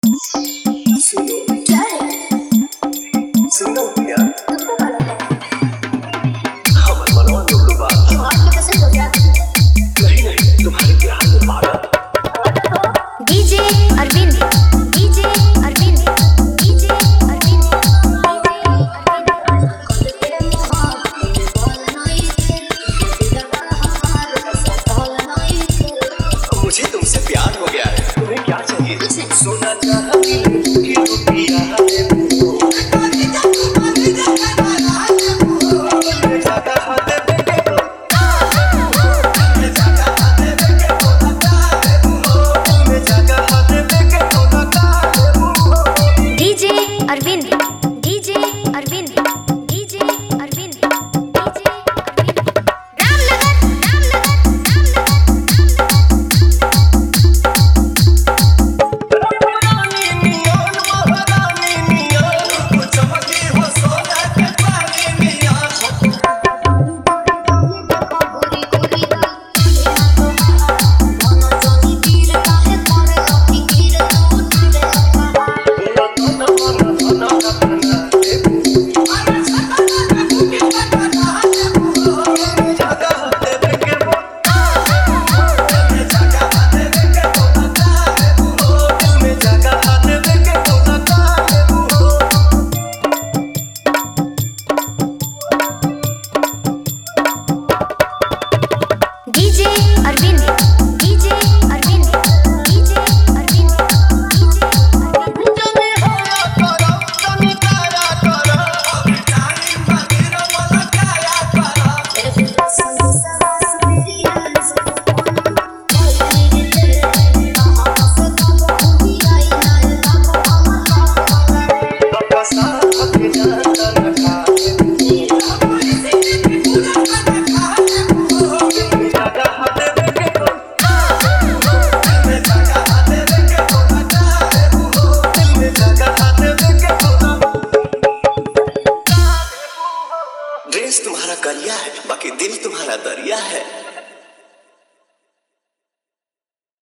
सुनो क्या है? सुनो क्या? तुमको मालूम है? हमर मनवा लोग बात तुम्हारे लिए कैसे हो गया? नहीं नहीं तुम्हारे प्यार में पागल DJ Arvind DJ Arvind DJ Arvind मुझे तुमसे प्यार हो गया है। तुम्हें क्या चाहिए? सोना चाहती की रुपया है DJ Arvind DJ Arvind DJ Arvind DJ Arvind Ramnagar DJ Arvind DJ Arvind DJ Arvind dress तुम्हारा करिया है, बाकी दिल तुम्हारा दरिया है।